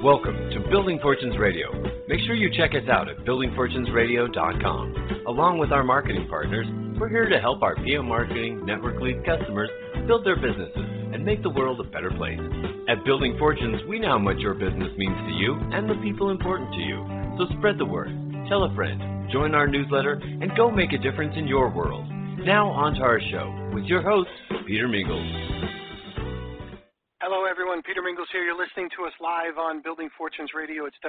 Welcome to Building Fortunes Radio. Make sure you check us out at buildingfortunesradio.com. Along with our marketing partners, we're here to help our PM Marketing Network Lead customers build their businesses and make the world a better place. At Building Fortunes, we know how much your business means to you and the people important to you. So spread the word, tell a friend, join our newsletter, and go make a difference in your world. Now on to our show with your host, Peter Mingles. Hello, everyone. Peter Mingles here. You're listening to us live on Building Fortunes Radio. It's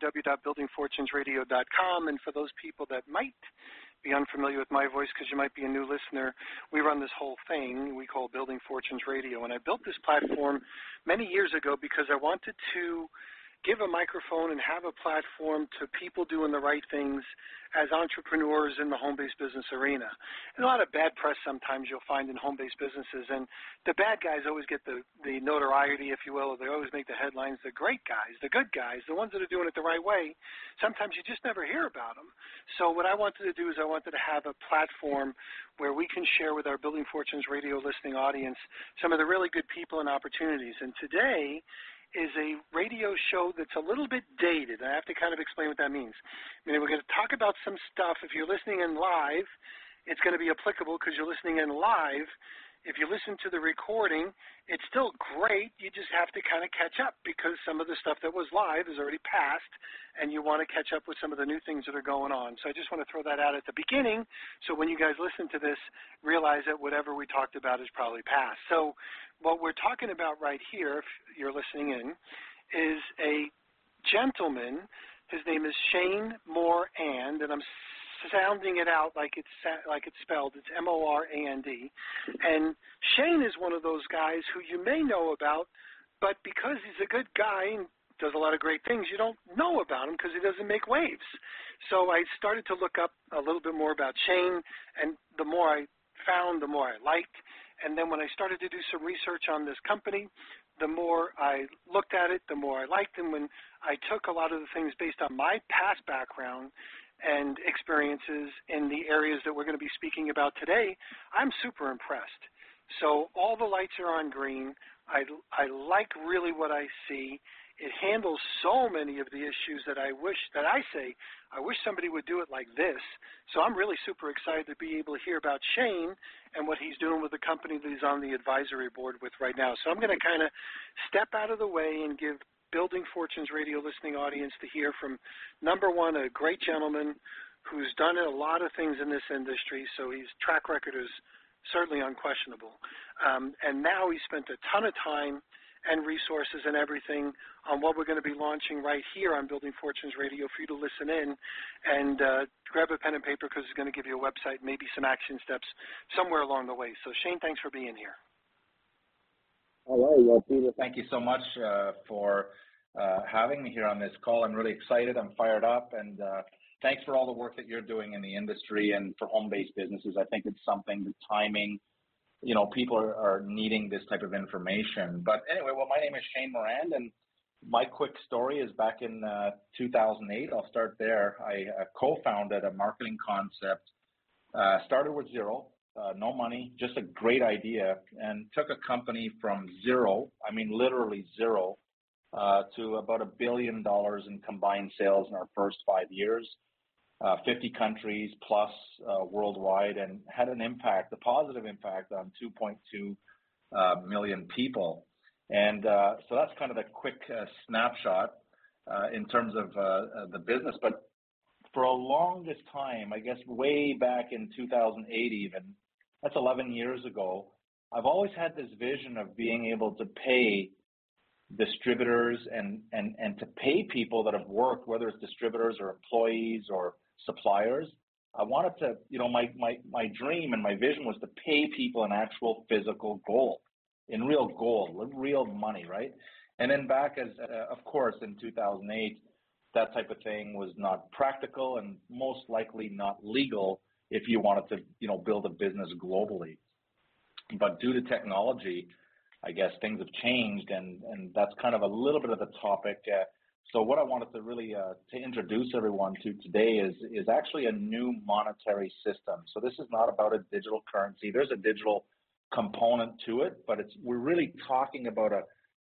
www.buildingfortunesradio.com. And for those people that might be unfamiliar with my voice because you might be a new listener, we run this whole thing we call Building Fortunes Radio. And I built this platform many years ago because I wanted to give a microphone and have a platform to people doing the right things as entrepreneurs in the home-based business arena. And a lot of bad press sometimes you'll find in home-based businesses, and the bad guys always get the notoriety, if you will, or they always make the headlines. The great guys, the good guys, the ones that are doing it the right way, sometimes you just never hear about them. So what I wanted to do is I wanted to have a platform where we can share with our Building Fortunes Radio listening audience some of the really good people and opportunities. And today is a radio show that's a little bit dated. I have to kind of explain what that means. I mean, we're going to talk about some stuff. If you're listening in live, it's going to be applicable because you're listening in live. If you listen to the recording, it's still great. You just have to kind of catch up because some of the stuff that was live is already passed, and you want to catch up with some of the new things that are going on. So I just want to throw that out at the beginning so when you guys listen to this, realize that whatever we talked about is probably past. So what we're talking about right here, if you're listening in, is a gentleman. His name is Shane Morand, and I'm sounding it out like it's spelled. It's Morand. And Shane is one of those guys who you may know about, but because he's a good guy and does a lot of great things, you don't know about him because he doesn't make waves. So I started to look up a little bit more about Shane, and the more I found, the more I liked. And then when I started to do some research on this company, the more I looked at it, the more I liked him. When I took a lot of the things based on my past background and experiences in the areas that we're going to be speaking about today, I'm super impressed. So all the lights are on green. I like really what I see. It handles so many of the issues that I wish somebody would do it like this. So I'm really super excited to be able to hear about Shane and what he's doing with the company that he's on the advisory board with right now. So I'm going to kind of step out of the way and give Building Fortunes Radio listening audience to hear from, number one, a great gentleman who's done a lot of things in this industry, so his track record is certainly unquestionable. And now he spent a ton of time and resources and everything on what we're going to be launching right here on Building Fortunes Radio for you to listen in and grab a pen and paper because it's going to give you a website, maybe some action steps somewhere along the way. So, Shane, thanks for being here. All right. Well, Peter, thank you so much for having me here on this call. I'm really excited. I'm fired up. And thanks for all the work that you're doing in the industry and for home-based businesses. I think it's something, the timing, people are needing this type of information. But anyway, well, my name is Shane Morand, and my quick story is back in 2008. I'll start there. I co-founded a marketing concept, started with zero. No money, just a great idea, and took a company from zero, I mean literally zero, to about $1 billion in combined sales in our first 5 years, 50 countries plus worldwide, and had an impact, a positive impact on 2.2 million people. And so that's kind of a quick snapshot in terms of the business. But for a longest time, I guess way back in 2008 even, that's 11 years ago, I've always had this vision of being able to pay distributors and to pay people that have worked, whether it's distributors or employees or suppliers. I wanted to, my dream and my vision was to pay people in actual physical gold, in real gold, real money, right? And then back of course, in 2008, that type of thing was not practical and most likely not legal if you wanted to, build a business globally. But due to technology, I guess things have changed, and that's kind of a little bit of the topic. So what I wanted to really to introduce everyone to today is actually a new monetary system. So this is not about a digital currency. There's a digital component to it, but we're really talking about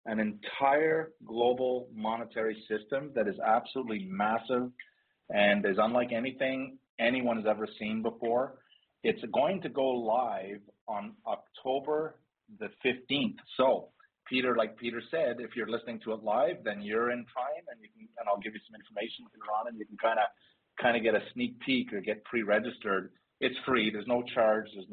an entire global monetary system that is absolutely massive and is unlike anything anyone has ever seen before. It's going to go live on October the 15th. So, Peter, like Peter said, if you're listening to it live, then you're in time, and I'll give you some information later on, and you can kind of get a sneak peek or get pre-registered. It's free. There's no charge. There's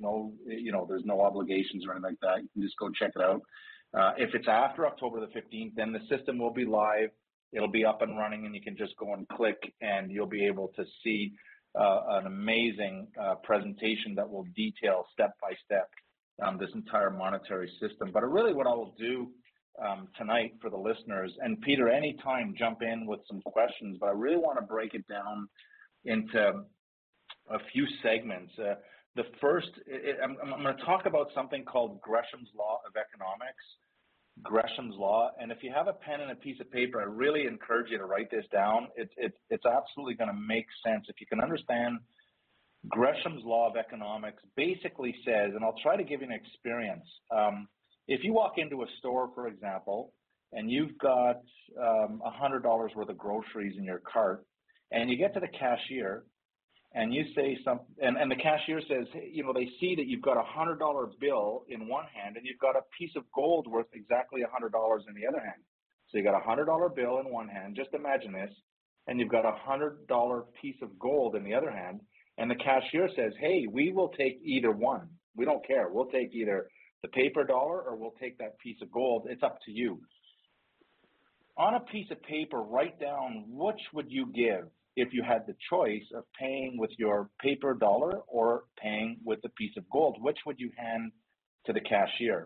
no obligations or anything like that. You can just go check it out. If it's after October the 15th, then the system will be live. It'll be up and running, and you can just go and click, and you'll be able to see an amazing presentation that will detail step by step this entire monetary system. But really what I will do tonight for the listeners, and Peter, anytime jump in with some questions, but I really want to break it down into a few segments. The first, I'm going to talk about something called Gresham's Law of Economics. Gresham's Law, and if you have a pen and a piece of paper, I really encourage you to write this down. It's absolutely going to make sense. If you can understand, Gresham's Law of Economics basically says, and I'll try to give you an experience. If you walk into a store, for example, and you've got $100 worth of groceries in your cart, and you get to the cashier, and you say something, and the cashier says, hey, they see that you've got a $100 bill in one hand, and you've got a piece of gold worth exactly $100 in the other hand. So you got a $100 bill in one hand. Just imagine this, and you've got a $100 piece of gold in the other hand. And the cashier says, hey, we will take either one. We don't care. We'll take either the paper dollar or we'll take that piece of gold. It's up to you. On a piece of paper, write down which would you give if you had the choice of paying with your paper dollar or paying with the piece of gold. Which would you hand to the cashier?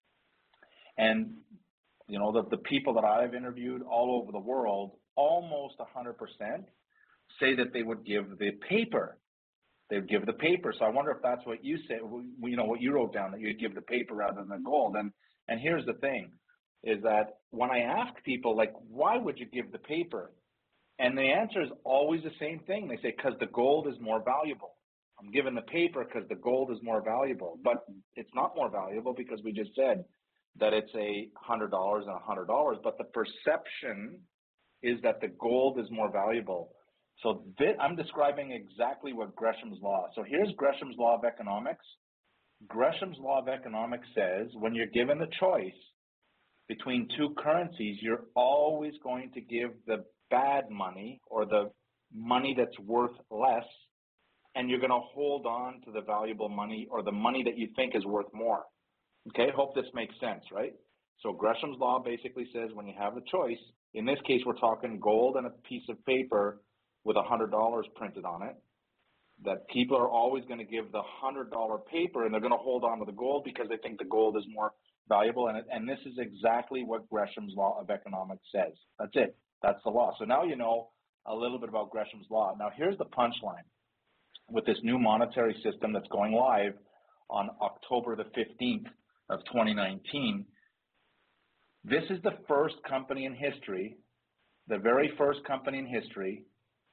And, the people that I've interviewed all over the world, almost 100% say that they would give the paper. They would give the paper. So I wonder if that's what you said, what you wrote down, that you'd give the paper rather than the gold. And here's the thing, is that when I ask people, like, why would you give the paper? And the answer is always the same thing. They say, because the gold is more valuable. I'm giving the paper because the gold is more valuable. But it's not more valuable because we just said that it's $100 and $100. But the perception is that the gold is more valuable. So I'm describing exactly what Gresham's Law. So here's Gresham's Law of Economics. Gresham's Law of Economics says when you're given the choice between two currencies, you're always going to give the bad money or the money that's worth less, and you're going to hold on to the valuable money or the money that you think is worth more. Okay, hope this makes sense, right? So Gresham's Law basically says when you have the choice, in this case we're talking gold and a piece of paper with $100 printed on it, that people are always going to give the $100 paper and they're going to hold on to the gold because they think the gold is more valuable. And this is exactly what Gresham's Law of Economics says. That's it. That's the law. So now you know a little bit about Gresham's Law. Now here's the punchline. With this new monetary system that's going live on October the 15th of 2019, this is the first company in history, the very first company in history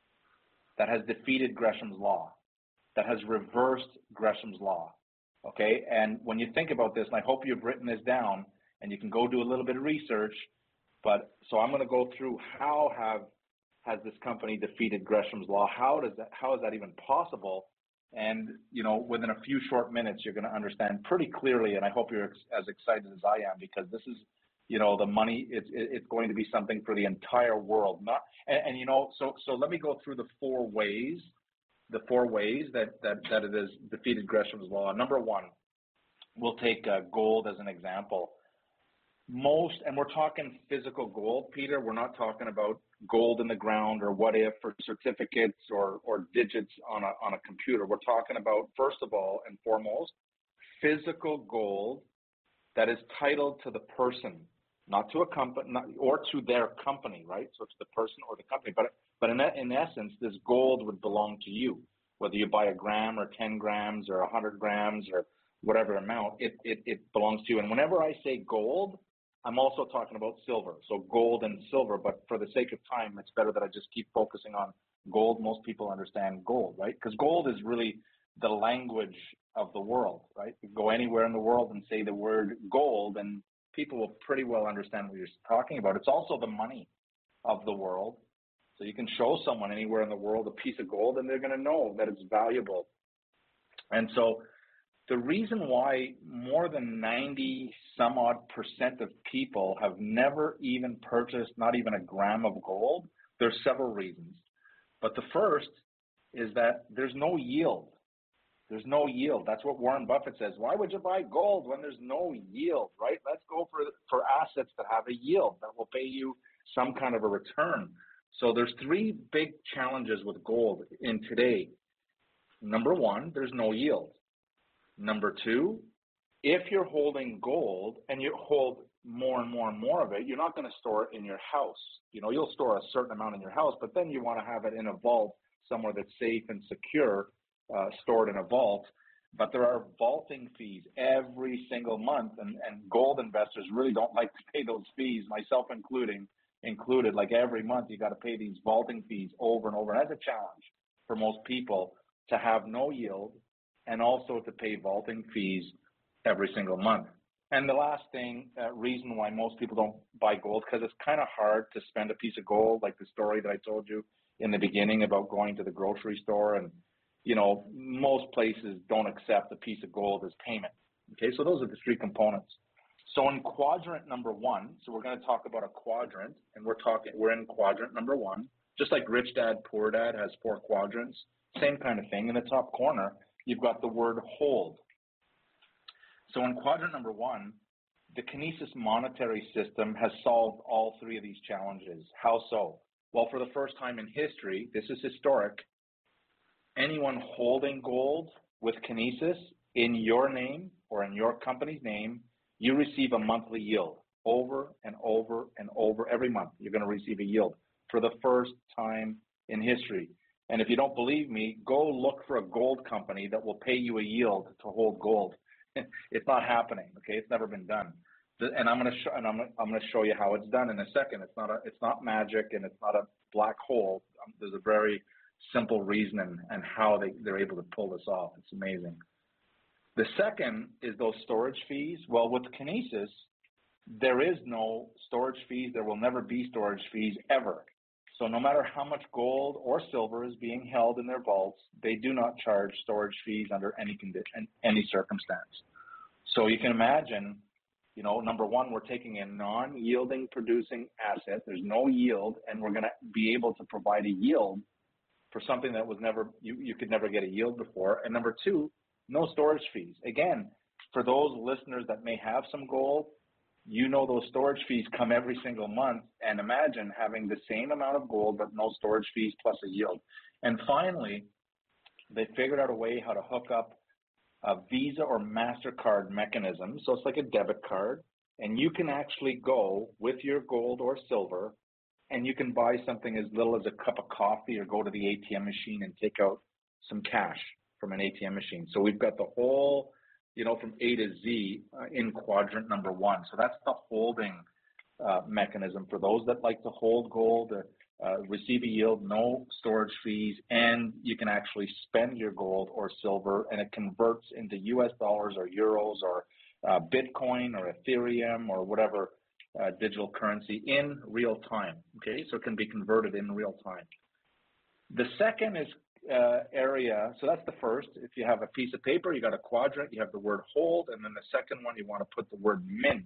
that has defeated Gresham's Law, that has reversed Gresham's Law, okay? And when you think about this, and I hope you've written this down, and you can go do a little bit of research, but so I'm going to go through how has this company defeated Gresham's Law? How is that even possible? And, within a few short minutes, you're going to understand pretty clearly, and I hope you're as excited as I am, because this is, the money, it's going to be something for the entire world. So let me go through the four ways that it has defeated Gresham's Law. Number one, we'll take gold as an example. And we're talking physical gold, Peter. We're not talking about gold in the ground or what if or certificates or digits on a computer. We're talking about, first of all and foremost, physical gold that is titled to the person, not to a company, or to their company, right? So to the person or the company. But in essence, this gold would belong to you, whether you buy a gram or 10 grams or 100 grams or whatever amount, it belongs to you. And whenever I say gold, I'm also talking about silver. So gold and silver, but for the sake of time, it's better that I just keep focusing on gold. Most people understand gold, right? Because gold is really the language of the world, right? You go anywhere in the world and say the word gold and people will pretty well understand what you're talking about. It's also the money of the world. So you can show someone anywhere in the world a piece of gold and they're going to know that it's valuable. And so the reason why more than 90 some odd % of people have never even purchased not even a gram of gold, there's several reasons. But the first is that there's no yield. There's no yield. That's what Warren Buffett says. Why would you buy gold when there's no yield, right? Let's go for assets that have a yield that will pay you some kind of a return. So there's three big challenges with gold in today. Number one, there's no yield. Number two, if you're holding gold and you hold more and more and more of it, you're not going to store it in your house. You know, you'll store a certain amount in your house, but then you want to have it in a vault somewhere that's safe and secure, stored in a vault. But there are vaulting fees every single month, and gold investors really don't like to pay those fees, myself included. Like every month, you got to pay these vaulting fees over and over. And that's a challenge for most people to have no yield and also to pay vaulting fees every single month. And the last thing, reason why most people don't buy gold, because it's kind of hard to spend a piece of gold, like the story that I told you in the beginning about going to the grocery store. And, you know, most places don't accept a piece of gold as payment. Okay, so those are the three components. So in quadrant number one, so we're going to talk about a quadrant, and we're in quadrant number one, just like Rich Dad, Poor Dad has 4 quadrants, same kind of thing. In the top corner, you've got the word hold. So in quadrant number one, the Kinesis monetary system has solved all 3 of these challenges. How so? Well, for the first time in history, this is historic, anyone holding gold with Kinesis in your name or in your company's name, you receive a monthly yield over and over and over every month. You're going to receive a yield for the first time in history. And if you don't believe me, go look for a gold company that will pay you a yield to hold gold. It's not happening. Okay, it's never been done. And I'm going to show you how it's done in a second. It's not magic and it's not a black hole. There's a very simple reason and how they're able to pull this off. It's amazing. The second is those storage fees. Well, with Kinesis, there is no storage fees. There will never be storage fees ever. So no matter how much gold or silver is being held in their vaults, they do not charge storage fees under any condition, any circumstance. So you can imagine, you know, number one, we're taking a non-yielding producing asset. There's no yield, and we're going to be able to provide a yield for something that was never, you could never get a yield before. And number two, no storage fees. Again, for those listeners that may have some gold, you know those storage fees come every single month, and imagine having the same amount of gold but no storage fees plus a yield. And finally, they figured out a way how to hook up a Visa or MasterCard mechanism. So it's like a debit card, and you can actually go with your gold or silver, and you can buy something as little as a cup of coffee or go to the ATM machine and take out some cash from an ATM machine. So we've got the whole, you know, from A to Z in quadrant number one. So that's the holding mechanism for those that like to hold gold, receive a yield, no storage fees, and you can actually spend your gold or silver, and it converts into US dollars or euros or Bitcoin or Ethereum or whatever digital currency in real time. Okay, so it can be converted in real time. The second is area, so that's the first. If you have a piece of paper, you got a quadrant, you have the word hold, and then the second one, you want to put the word mint.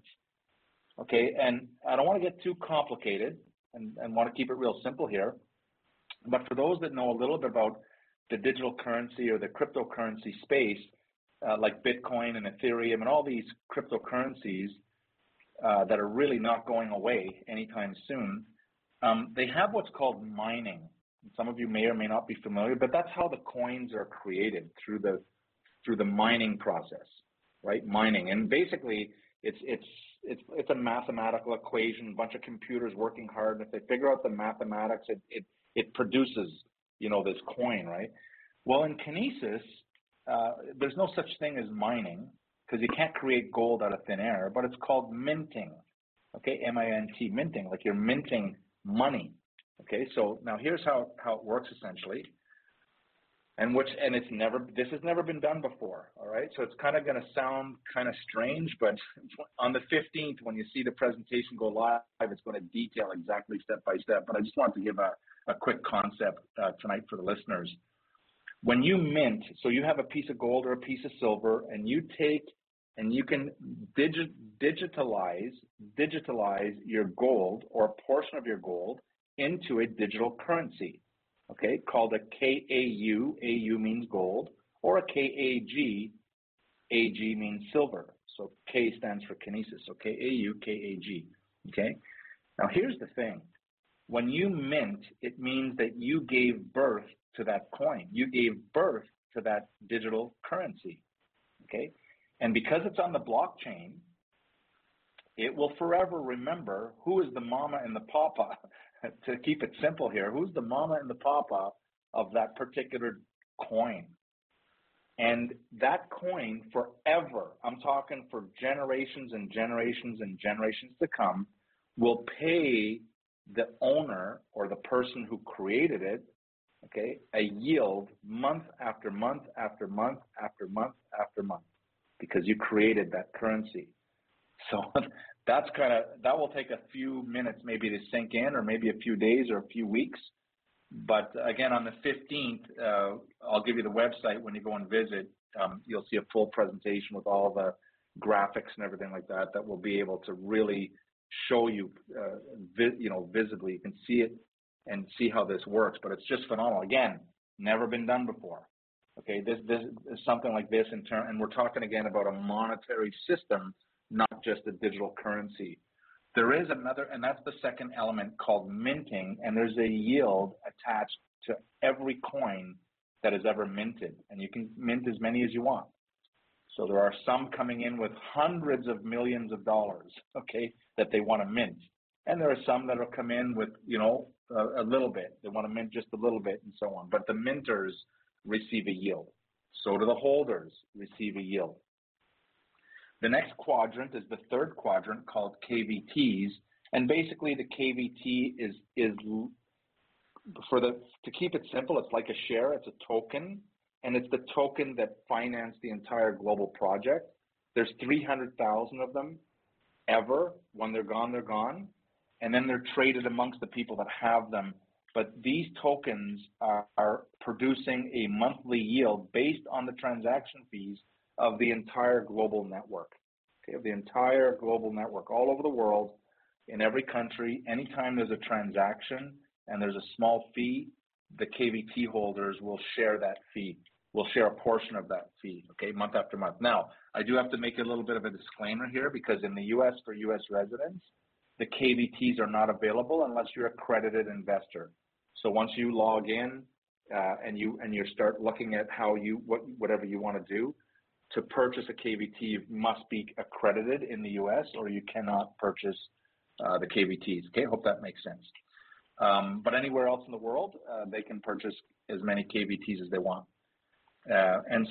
Okay, and I don't want to get too complicated and want to keep it real simple here, but for those that know a little bit about the digital currency or the cryptocurrency space, like Bitcoin and Ethereum and all these cryptocurrencies that are really not going away anytime soon, they have what's called mining. Some of you may or may not be familiar, but that's how the coins are created through the mining process, right? Mining, and basically it's a mathematical equation, a bunch of computers working hard, and if they figure out the mathematics, it produces, you know, this coin, right? Well, in Kinesis, there's no such thing as mining because you can't create gold out of thin air, but it's called minting, okay? M-I-N-T, minting, like you're minting money. Okay, so now here's how it works essentially. and this has never been done before, all right? So it's kind of going to sound kind of strange, but on the 15th, when you see the presentation go live, it's going to detail exactly step by step. But I just wanted to give a quick concept tonight for the listeners. When you mint, so you have a piece of gold or a piece of silver, and you take and you can digitalize your gold or a portion of your gold into a digital currency, okay, called a KAU. AU means gold, or a KAG. AG means silver. So K stands for kinesis. So KAU, KAG. Okay. Now here's the thing. When you mint, it means that you gave birth to that coin. You gave birth to that digital currency. Okay. And because it's on the blockchain, it will forever remember who is the mama and the papa. To keep it simple here, who's the mama and the papa of that particular coin? And that coin forever, I'm talking for generations and generations and generations to come, will pay the owner or the person who created it, okay, a yield month after month after month after month after month, because you created that currency. So that will take a few minutes maybe to sink in, or maybe a few days or a few weeks. But again, on the 15th, I'll give you the website. When you go and visit, you'll see a full presentation with all the graphics and everything like that will be able to really show you, visibly. You can see it and see how this works. But it's just phenomenal. Again, never been done before. Okay, this is something like this and we're talking again about a monetary system, not just a digital currency. There is another, and that's the second element, called minting, and there's a yield attached to every coin that is ever minted, and you can mint as many as you want. So there are some coming in with hundreds of millions of dollars, okay, that they want to mint. And there are some that will come in with, a little bit. They want to mint just a little bit and so on. But the minters receive a yield. So do the holders receive a yield. The next quadrant is the third quadrant, called KVTs, and basically the KVT is to keep it simple, it's like a share, it's a token, and it's the token that financed the entire global project. There's 300,000 of them ever. When they're gone, and then they're traded amongst the people that have them. But these tokens are producing a monthly yield based on the transaction fees of the entire global network, okay, of the entire global network all over the world, in every country. Anytime there's a transaction and there's a small fee, the KVT holders will share that fee, will share a portion of that fee, okay, month after month. Now, I do have to make a little bit of a disclaimer here, because in the U.S., for U.S. residents, the KVTs are not available unless you're a accredited investor. So once you log in and you start looking at whatever you want to do, to purchase a KVT, you must be accredited in the U.S. or you cannot purchase the KVTs. Okay, hope that makes sense. But anywhere else in the world, they can purchase as many KVTs as they want. And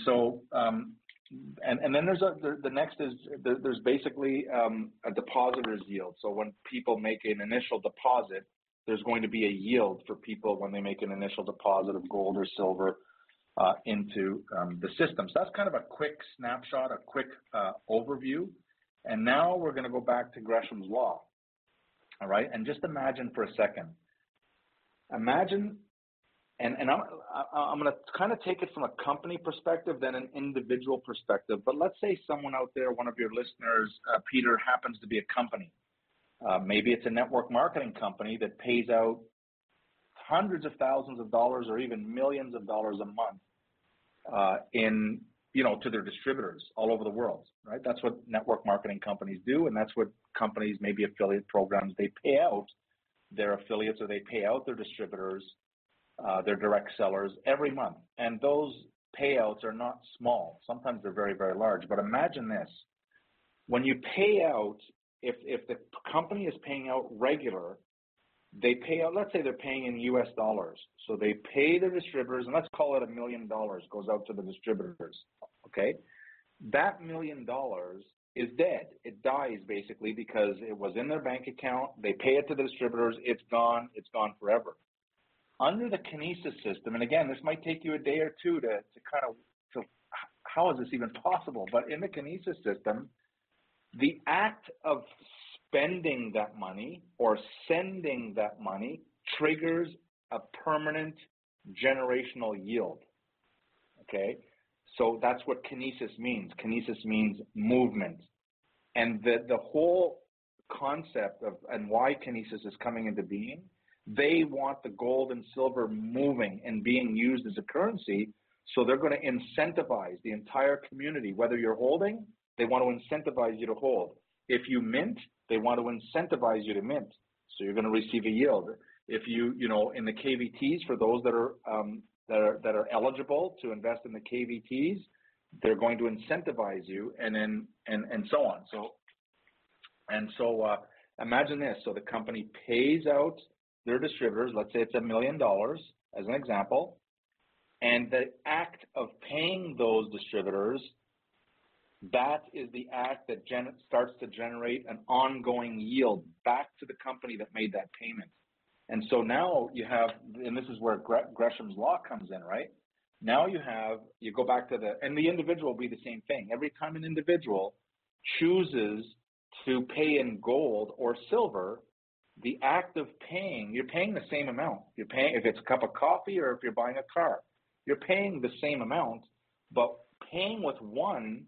then the next is there's basically a depositor's yield. So when people make an initial deposit, there's going to be a yield for people when they make an initial deposit of gold or silver into the system. So that's kind of a quick snapshot, a quick overview. And now we're going to go back to Gresham's Law. All right, and just imagine for a second. Imagine, and I'm going to kind of take it from a company perspective, then an individual perspective. But let's say someone out there, one of your listeners, Peter, happens to be a company. Maybe it's a network marketing company that pays out hundreds of thousands of dollars or even millions of dollars a month to their distributors all over the world, right? That's what network marketing companies do, and that's what companies, maybe affiliate programs, they pay out their affiliates, or they pay out their distributors, their direct sellers every month. And those payouts are not small. Sometimes they're very, very large. But imagine this. When you pay out, if the company is paying out regular, they pay out, let's say they're paying in US dollars. So they pay the distributors, and let's call it $1 million goes out to the distributors, okay? That $1 million is dead. It dies basically because it was in their bank account. They pay it to the distributors. It's gone forever. Under the Kinesis system, and again, this might take you a day or two to kind of, to, how is this even possible? But in the Kinesis system, the act of spending that money or sending that money triggers a permanent generational yield, okay? So that's what Kinesis means. Kinesis means movement. And the whole concept of, and why Kinesis is coming into being, they want the gold and silver moving and being used as a currency, so they're going to incentivize the entire community. Whether you're holding, they want to incentivize you to hold. If you mint, they want to incentivize you to mint, so you're going to receive a yield. If you in the KVTs, for those that are eligible to invest in the KVTs, they're going to incentivize you, and so on. So imagine this: so the company pays out their distributors, let's say it's $1 million as an example, and the act of paying those distributors, that is the act that starts to generate an ongoing yield back to the company that made that payment. And so now you have, and this is where Gresham's law comes in, right? Now you go back to and the individual will be the same thing. Every time an individual chooses to pay in gold or silver, the act of paying, you're paying the same amount. You're paying, if it's a cup of coffee or if you're buying a car, you're paying the same amount, but paying with one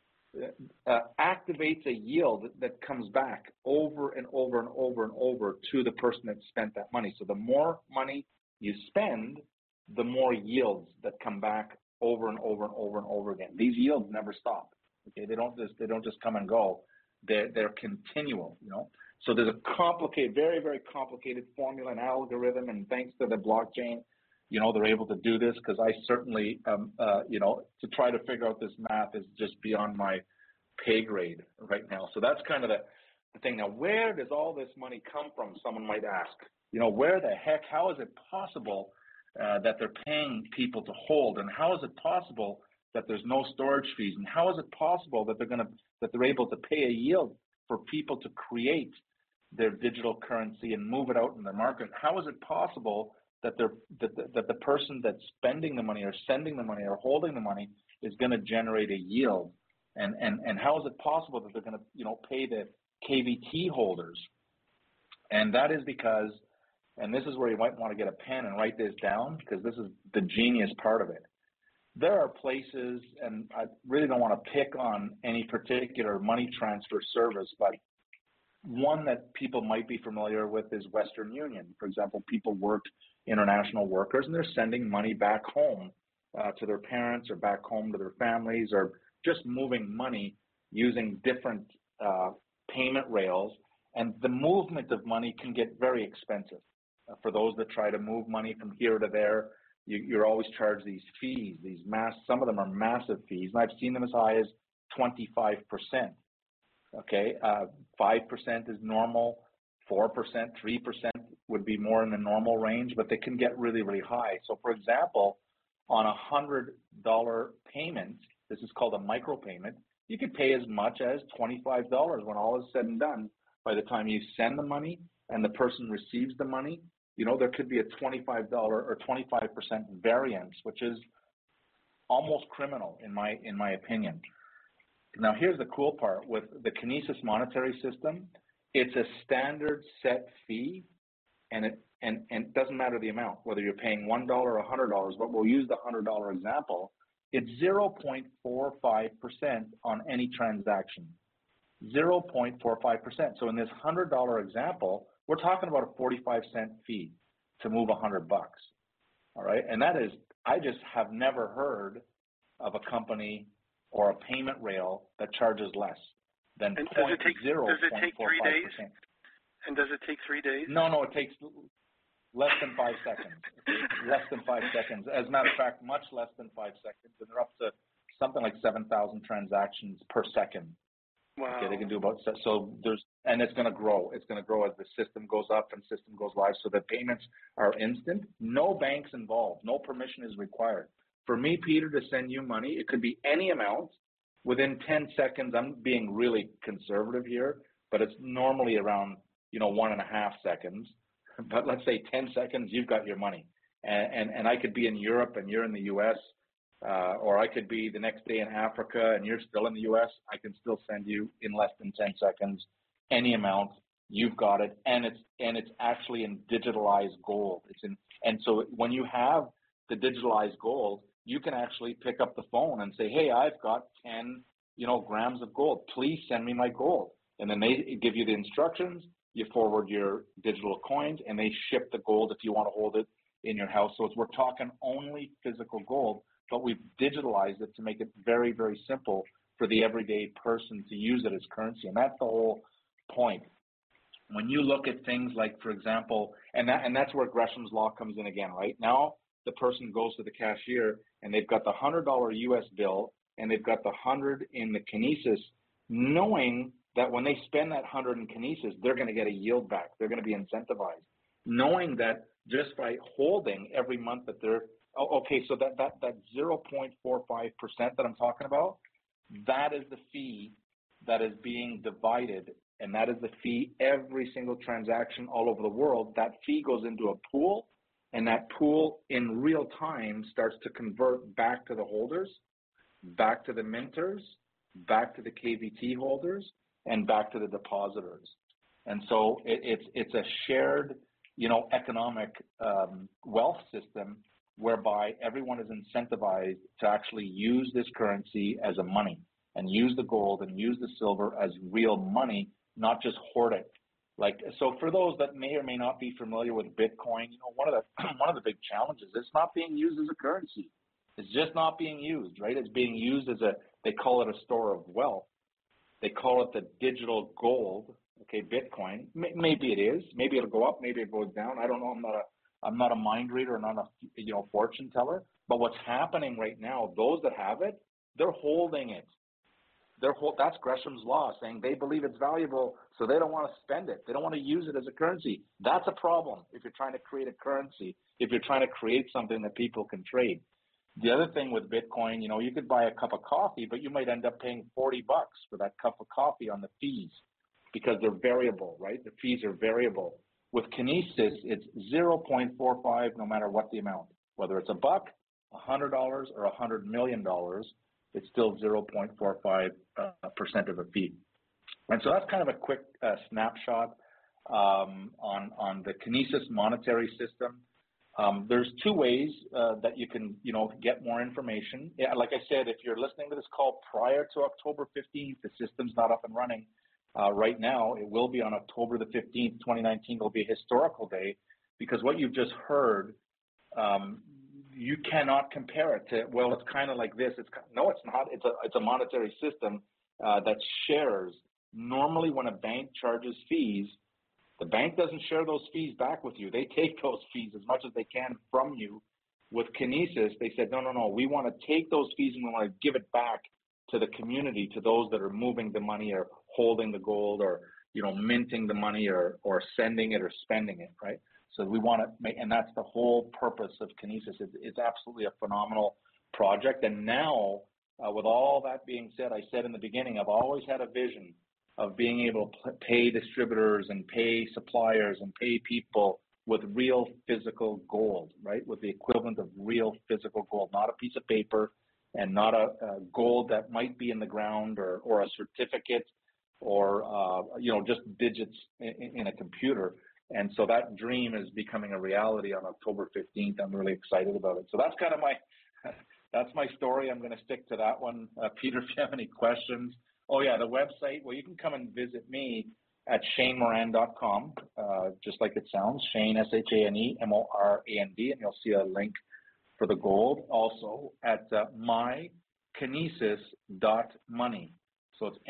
activates a yield that comes back over and over and over and over to the person that spent that money. So the more money you spend, the more yields that come back over and over and over and over again. These yields never stop. Okay, they don't just come and go. They're continual, So there's a complicated, very, very complicated formula and algorithm, and thanks to the blockchain, they're able to do this, because I certainly, to try to figure out this math is just beyond my pay grade right now. So that's kind of the thing. Now, where does all this money come from? Someone might ask. Where the heck? How is it possible that they're paying people to hold, and how is it possible that there's no storage fees, and how is it possible that they're able to pay a yield for people to create their digital currency and move it out in the market? How is it possible that the person that's spending the money or sending the money or holding the money is going to generate a yield? And how is it possible that they're going to pay the KVT holders? And that is because, and this is where you might want to get a pen and write this down, because this is the genius part of it. There are places, and I really don't want to pick on any particular money transfer service, but one that people might be familiar with is Western Union. For example, people work, international workers, and they're sending money back home to their parents or back home to their families, or just moving money using different payment rails. And the movement of money can get very expensive. For those that try to move money from here to there, you're always charged these fees, some of them are massive fees, and I've seen them as high as 25%. Okay, 5% is normal, 4%, 3% would be more in the normal range, but they can get really, really high. So for example, on a $100 payment, this is called a micropayment, you could pay as much as $25 when all is said and done. By the time you send the money and the person receives the money, there could be a $25 or 25% variance, which is almost criminal in my opinion. Now, here's the cool part. With the Kinesis monetary system, it's a standard set fee, and it doesn't matter the amount, whether you're paying $1 or $100, but we'll use the $100 example. It's 0.45% on any transaction. 0.45%. So in this $100 example, we're talking about a 45-cent fee to move $100. All right, and that is, I just have never heard of a company or a payment rail that charges less than 0.045%. Does it take 3 days? And does it take 3 days? No, it takes less than 5 seconds. Less than 5 seconds. As a matter of fact, much less than 5 seconds, and they're up to something like 7,000 transactions per second. Wow. Okay, they can do about, so and it's going to grow. It's going to grow as the system goes up and system goes live. So the payments are instant. No banks involved. No permission is required. For me, Peter, to send you money, it could be any amount within 10 seconds. I'm being really conservative here, but it's normally around 1.5 seconds. But let's say 10 seconds, you've got your money. and I could be in Europe and you're in the U.S., or I could be the next day in Africa and you're still in the U.S. I can still send you in less than 10 seconds any amount. You've got it, and it's actually in digitalized gold. And so when you have the digitalized gold, you can actually pick up the phone and say, hey, I've got 10 grams of gold. Please send me my gold. And then they give you the instructions. You forward your digital coins, and they ship the gold if you want to hold it in your house. So we're talking only physical gold, but we've digitalized it to make it very, very simple for the everyday person to use it as currency. And that's the whole point. When you look at things like, for example, and that's where Gresham's Law comes in again, right? Now the person goes to the cashier and they've got the $100 US bill and they've got the 100 in the Kinesis, knowing that when they spend that 100 in Kinesis, they're going to get a yield back. They're going to be incentivized, knowing that just by holding every month that they're, so that 0.45% that I'm talking about, that is the fee that is being divided, and that is the fee every single transaction all over the world. That fee goes into a pool, and that pool in real time starts to convert back to the holders, back to the minters, back to the KVT holders, and back to the depositors. And so it's a shared, economic wealth system whereby everyone is incentivized to actually use this currency as a money and use the gold and use the silver as real money, not just hoard it. So for those that may or may not be familiar with Bitcoin, one of the big challenges, it's not being used as a currency. It's just not being used, right? It's being used as they call it a store of wealth. They call it the digital gold, okay, Bitcoin. Maybe it is. Maybe it'll go up. Maybe it goes down. I don't know. I'm not a mind reader. I'm not a fortune teller. But what's happening right now, those that have it, they're holding it. That's Gresham's Law, saying they believe it's valuable, so they don't want to spend it. They don't want to use it as a currency. That's a problem if you're trying to create a currency, if you're trying to create something that people can trade. The other thing with Bitcoin, you could buy a cup of coffee, but you might end up paying $40 for that cup of coffee on the fees because they're variable, right? The fees are variable. With Kinesis, it's 0.45 no matter what the amount, whether it's $1, $100, or $100 million. It's still 0.45% of a fee. And so that's kind of a quick snapshot on the Kinesis monetary system. There's two ways that you can, get more information. Yeah, like I said, if you're listening to this call prior to October 15th, the system's not up and running right now. It will be on October the 15th, 2019. It'll be a historical day because what you've just heard, you cannot compare it to, well, it's kind of like this. No, it's not. It's a monetary system that shares. Normally when a bank charges fees, the bank doesn't share those fees back with you. They take those fees as much as they can from you. With Kinesis, they said, no, we want to take those fees and we want to give it back to the community, to those that are moving the money or holding the gold or, minting the money or sending it or spending it, right? So we want to make, and that's the whole purpose of Kinesis. It's absolutely a phenomenal project. And now, with all that being said, I said in the beginning, I've always had a vision of being able to pay distributors and pay suppliers and pay people with real physical gold, right? With the equivalent of real physical gold, not a piece of paper and not a gold that might be in the ground or a certificate or, just digits in a computer. And so that dream is becoming a reality on October 15th. I'm really excited about it. So that's kind of that's my story. I'm going to stick to that one. Peter, if you have any questions. Oh, yeah, the website. Well, you can come and visit me at shanemoran.com, just like it sounds, Shane, ShaneMorand, and you'll see a link for the gold. Also at mykinesis.money. So it's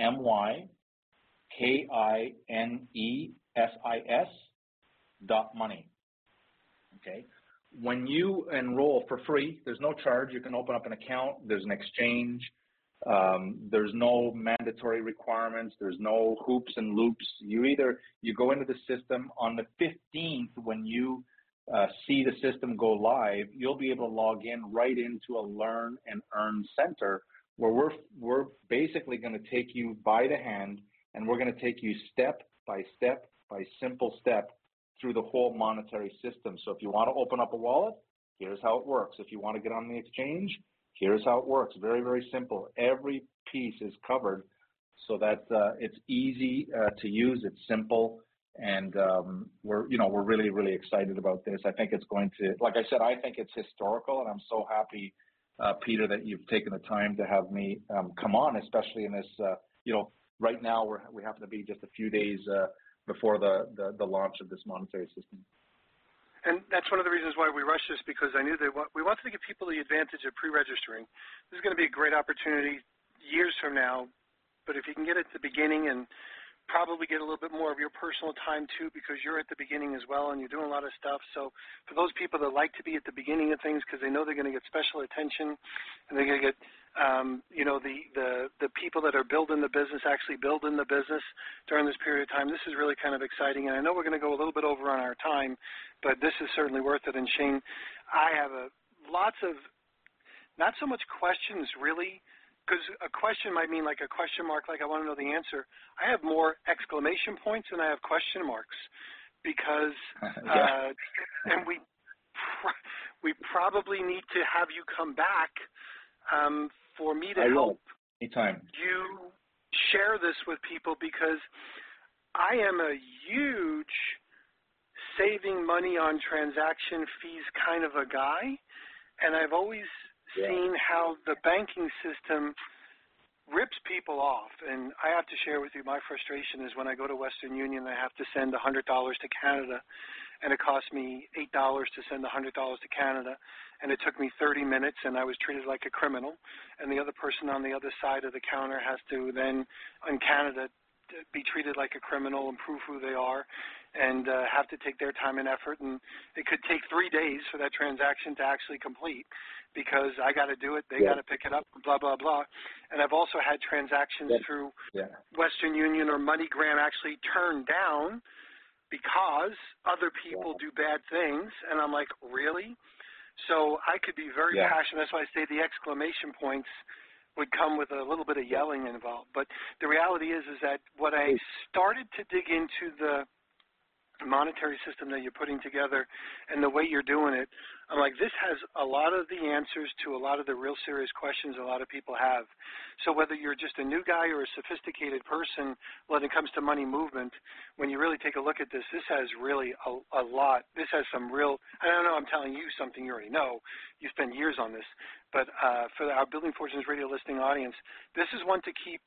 MYKINESIS.money. Okay. When you enroll for free, there's no charge. You can open up an account. There's an exchange. There's no mandatory requirements. There's no hoops and loops. You go into the system on the 15th when you see the system go live. You'll be able to log in right into a Learn and Earn Center where we're basically going to take you by the hand and we're going to take you step by step by simple step through the whole monetary system. So if you want to open up a wallet, Here's how it works. If you want to get on the exchange, here's how it works. Very, very simple. Every piece is covered so that it's easy to use. It's simple, and we're really, really excited about this. I think it's going to, like I said, I think it's historical, and I'm so happy, Peter, that you've taken the time to have me come on, especially in this. Right now we happen to be just a few days before the launch of this monetary system. And that's one of the reasons why we rushed this, because I knew that we wanted to give people the advantage of pre-registering. This is going to be a great opportunity years from now, but if you can get it at the beginning and probably get a little bit more of your personal time too, because you're at the beginning as well and you're doing a lot of stuff. So for those people that like to be at the beginning of things because they know they're going to get special attention and they're going to get, the people that are building the business actually building the business during this period of time, this is really kind of exciting. And I know we're going to go a little bit over on our time, but this is certainly worth it. And Shane, I have lots of, not so much questions really, because a question might mean like a question mark, like I want to know the answer. I have more exclamation points than I have question marks because, and we probably need to have you come back for me to help anytime you share this with people, because I am a huge saving money on transaction fees kind of a guy, and I've always seen how the banking system rips people off. And I have to share with you my frustration is when I go to Western Union, I have to send $100 to Canada, and it costs me $8 to send $100 to Canada, and it took me 30 minutes, and I was treated like a criminal, and the other person on the other side of the counter has to then, in Canada, be treated like a criminal and prove who they are, and have to take their time and effort, and it could take 3 days for that transaction to actually complete because I got to do it, they got to pick it up, blah, blah, blah. And I've also had transactions through Western Union or MoneyGram actually turned down because other people do bad things, and I'm like, really? So I could be very passionate. That's why I say the exclamation points would come with a little bit of yelling involved. But the reality is that when I started to dig into the monetary system that you're putting together and the way you're doing it, I'm like, this has a lot of the answers to a lot of the real serious questions a lot of people have. So whether you're just a new guy or a sophisticated person when it comes to money movement, when you really take a look at this, this has really a lot. This has some real, I don't know, I'm telling you something you already know. You spend years on this. But for our Building Fortunes radio listening audience, this is one to keep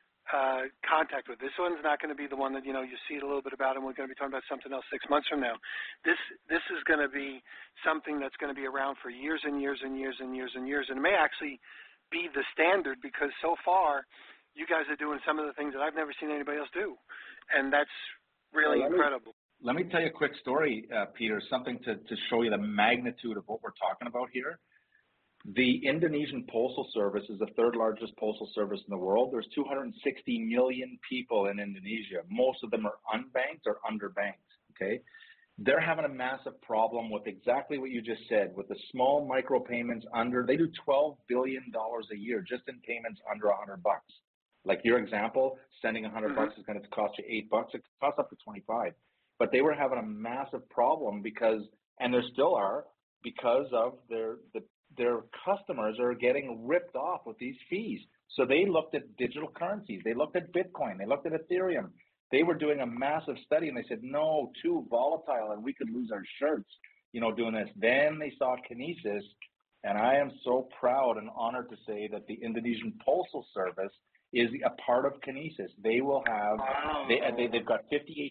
contact with. This one's not going to be the one that, you see a little bit about, and we're going to be talking about something else 6 months from now. This is going to be something that's going to be around for years and years and years and years and years, and it may actually be the standard because so far you guys are doing some of the things that I've never seen anybody else do, and that's really incredible. Let me tell you a quick story, Peter, something to show you the magnitude of what we're talking about here. The Indonesian Postal Service is the third largest postal service in the world. There's 260 million people in Indonesia. Most of them are unbanked or underbanked, okay? They're having a massive problem with exactly what you just said, with the small micro payments they do $12 billion a year just in payments under $100. Like your example, sending $100 is going to cost you $8. It costs up to $25. But they were having a massive problem because, and there still are, because of their customers are getting ripped off with these fees. So they looked at digital currencies. They looked at Bitcoin. They looked at Ethereum. They were doing a massive study, and they said, no, too volatile, and we could lose our shirts, doing this. Then they saw Kinesis, and I am so proud and honored to say that the Indonesian Postal Service is a part of Kinesis. They will have, they've got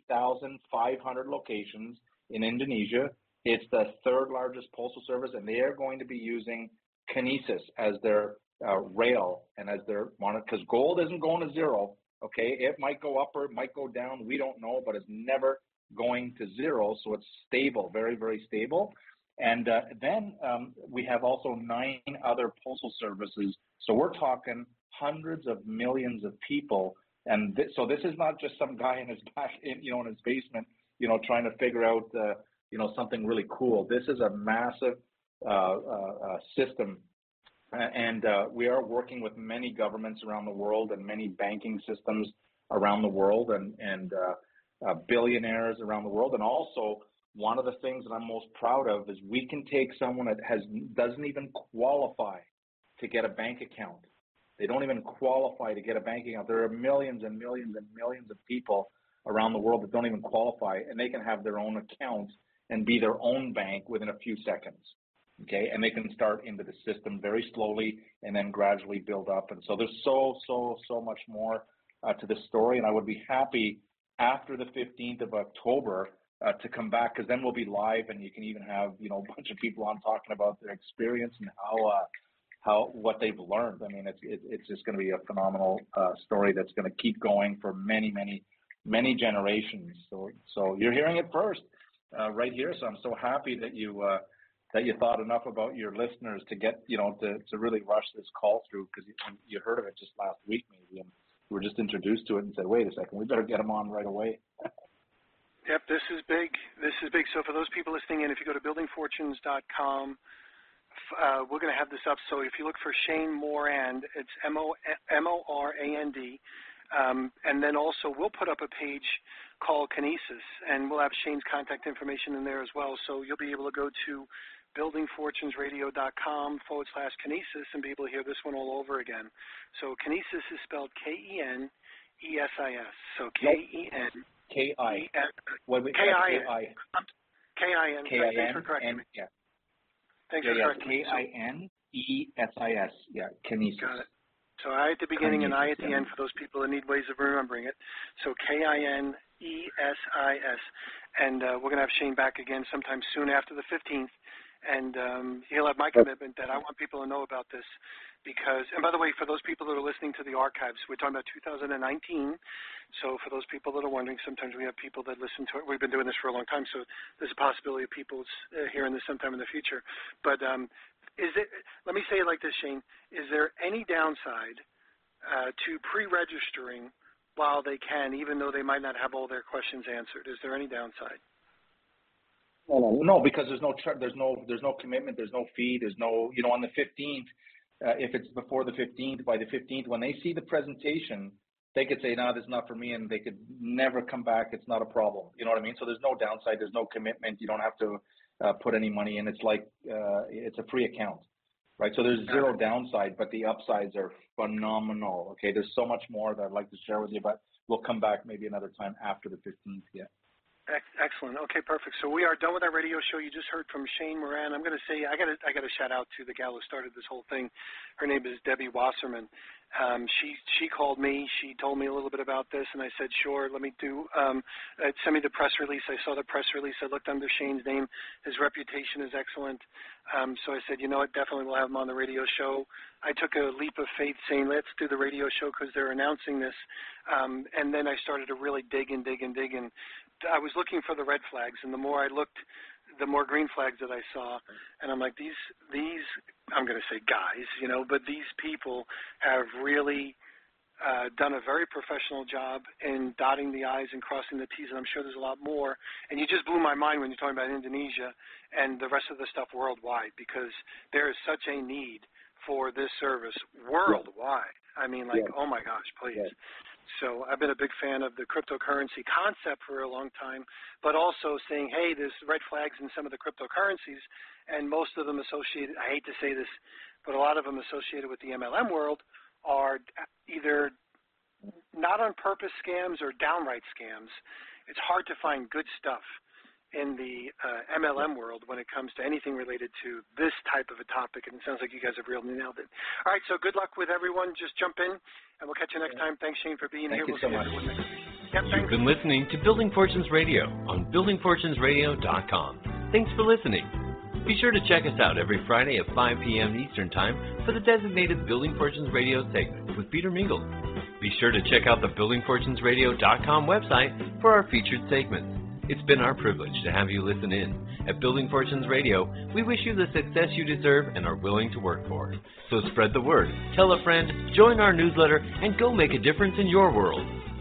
58,500 locations in Indonesia. It's the third largest postal service, and they are going to be using Kinesis as their rail and as their monitor, because gold isn't going to zero, okay? It might go up or it might go down. We don't know, but it's never going to zero, so it's stable, very, very stable. And then we have also 9 other postal services. So we're talking hundreds of millions of people. And so this is not just some guy in his in his basement, trying to figure out something really cool. This is a massive system, and we are working with many governments around the world and many banking systems around the world and billionaires around the world, and also one of the things that I'm most proud of is we can take someone that doesn't even qualify to get a bank account. They don't even qualify to get a bank account. There are millions and millions and millions of people around the world that don't even qualify, and they can have their own account and be their own bank within a few seconds. Okay, and they can start into the system very slowly and then gradually build up. And so there's so much more to this story, and I would be happy after the 15th of October to come back, because then we'll be live and you can even have, you know, a bunch of people on talking about their experience and how what they've learned. I mean, it's just going to be a phenomenal story that's going to keep going for many generations. So you're hearing it first right here. So I'm so happy that you thought enough about your listeners to get, you know, to really rush this call through, because you heard of it just last week maybe, and we were just introduced to it and said, wait a second, we better get them on right away. Yep, this is big. This is big. So for those people listening in, if you go to buildingfortunes.com, we're going to have this up. So if you look for Shane Morand, it's Morand. And then also we'll put up a page called Kinesis, and we'll have Shane's contact information in there as well. So you'll be able to go to buildingfortunesradio.com/Kinesis and be able to hear this one all over again. So Kinesis is spelled Kenesis. So K-E-N. K-I. K-I-N. K-I-N. K-I-N. Thanks for correcting me. Yeah. Thanks for correcting me. K-I-N-E-S-I-S. Yeah, Kinesis. Got it. So I at the beginning and I at the end for those people that need ways of remembering it. So Kinesis. And we're going to have Shane back again sometime soon after the 15th. And he'll have my commitment that I want people to know about this because, and by the way, for those people that are listening to the archives, we're talking about 2019. So for those people that are wondering, sometimes we have people that listen to it. We've been doing this for a long time, so there's a possibility of people hearing this sometime in the future. But let me say it like this, Shane. Is there any downside to pre-registering while they can, even though they might not have all their questions answered? Is there any downside? No, because there's no commitment, there's no fee, there's no, you know, on the 15th, if it's before the 15th, by the 15th, when they see the presentation, they could say, no, this is not for me, and they could never come back. It's not a problem. You know what I mean? So there's no downside, there's no commitment. You don't have to put any money in. It's like it's a free account, right? So there's zero downside, but the upsides are phenomenal. Okay, there's so much more that I'd like to share with you, but we'll come back maybe another time after the 15th. Yeah. Excellent. Okay, perfect. So we are done with our radio show. You just heard from Shane Moran. I'm going to say I got to shout out to the gal who started this whole thing. Her name is Debbie Wasserman. She called me. She told me a little bit about this, and I said, sure, let me do. Send me the press release. I saw the press release. I looked under Shane's name. His reputation is excellent. So I said, you know what, definitely we'll have him on the radio show. I took a leap of faith saying, let's do the radio show because they're announcing this. And then I started to really dig and I was looking for the red flags, and the more I looked, the more green flags that I saw. And I'm like, these I'm going to say guys, you know, but these people have really done a very professional job in dotting the I's and crossing the T's, and I'm sure there's a lot more. And you just blew my mind when you're talking about Indonesia and the rest of the stuff worldwide, because there is such a need for this service worldwide. I mean, like, oh my gosh, please. Yeah. So I've been a big fan of the cryptocurrency concept for a long time, but also saying, hey, there's red flags in some of the cryptocurrencies, and most of them associated, I hate to say this, but a lot of them associated with the MLM world are either not on purpose scams or downright scams. It's hard to find good stuff in the MLM world when it comes to anything related to this type of a topic, and it sounds like you guys have really nailed it. All right, so good luck with everyone. Just jump in, and we'll catch you next time. Thanks, Shane, for being here. Thank you so much. You've been listening to Building Fortunes Radio on buildingfortunesradio.com. Thanks for listening. Be sure to check us out every Friday at 5 p.m. Eastern Time for the designated Building Fortunes Radio segment with Peter Mingle. Be sure to check out the buildingfortunesradio.com website for our featured segments. It's been our privilege to have you listen in. At Building Fortunes Radio, we wish you the success you deserve and are willing to work for. So spread the word, tell a friend, join our newsletter, and go make a difference in your world.